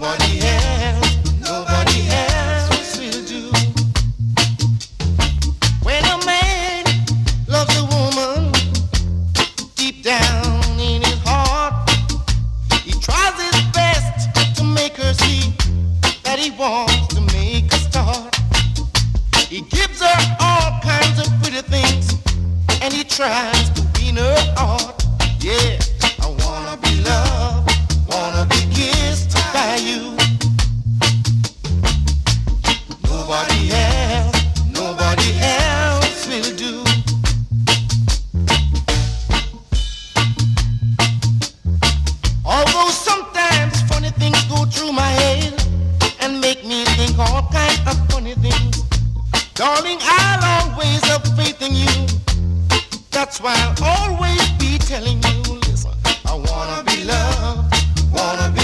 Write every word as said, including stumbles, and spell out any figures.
Nobody else, nobody else will do. When a man loves a woman deep down in his heart, he tries his best to make her see that he wants to make a start. He gives her all kinds of pretty things, and he tries to win her heart. Yeah, I wanna be loved, wanna be kissed by you. Nobody else, nobody else will do. Although sometimes funny things go through my head and make me think all kinds of funny things, darling, I'll always have faith in you. That's why I'll always be telling you, listen, I wanna be loved, wanna be